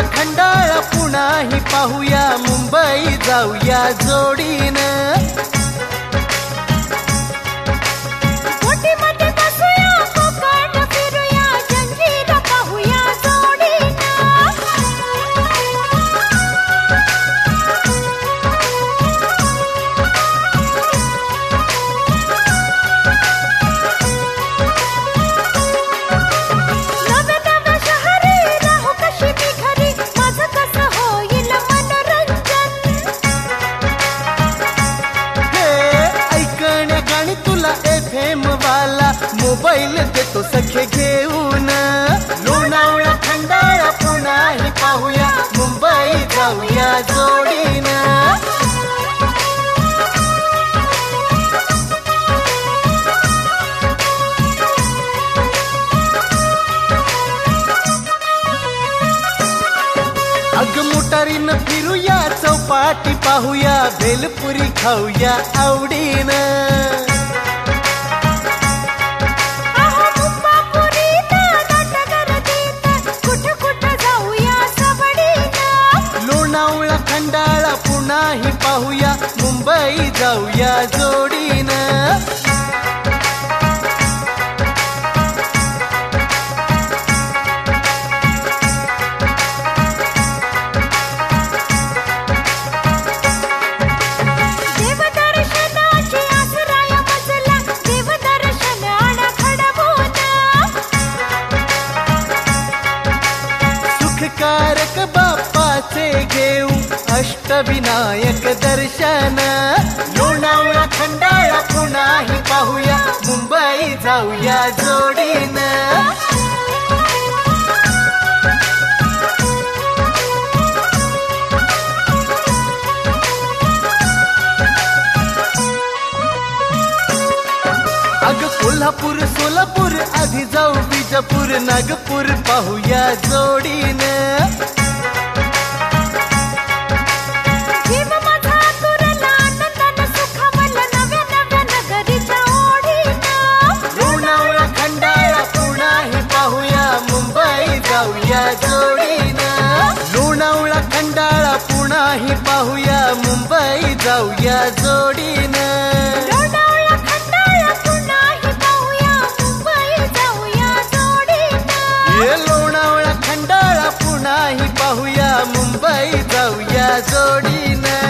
खंडाळा पुणाही पाहूया, मुंबई जाऊया जोडीनं. बोटीमध्ये बसूया, कोकण फिरूया, जंजीर पाहूया जोडीनं. नव्या नव्या शहरी राहू कशी मी घरी, माझं कसं होईल मनोरंजन. हे ऐकण्या गाणी तुला FM वाला मोबाईल देतो सखे घेऊन. लोणावळा खंडाळा पुणाही पाहूया, मुंबई जाऊया जोडीनं. अग मोटारीनं फिरूया, चौपाटी पाहूया, भेलपुरी खाऊया आवडीनं. आहो मुंबापुरीनं, नाट्यगर्दीनं, कुठं कुठं जाऊया सवडीनं. लोणावळा खंडाळा पुणाही पाहूया, मुंबई जाऊया जोडीनं. देवदर्शनाची आसराया मजला, देवदर्शन आणा घडवून. सुखकारक बाप्पाचे घेऊ अष्टविनायक दर्शन. लोणावळा खंडाळा पुणाही पाहूया, मुंबई जाऊया जोडीनं. अग कोल्हापूर सोलापूर आधी जाऊ विजापूर, नागपूर पाहूया जोडीनं. जीव माझा तुरला आनंदानं सुखावला, नव्या नव्या नगरीच्या ओढीनं. लोणावळा खंडाळा पुणाही पाहूया, मुंबई जाऊया जोडीनं. लोणावळा खंडाळा पुणाही पाहूया, मुंबई जाऊया जोडीनं. लोणावळा खंडाळा पुणाही पाहूया, मुंबई जाऊया जोडीनं. ये लोणावळा खंडाळा पुणाही पाहूया, मुंबई जाऊया जोडीनं.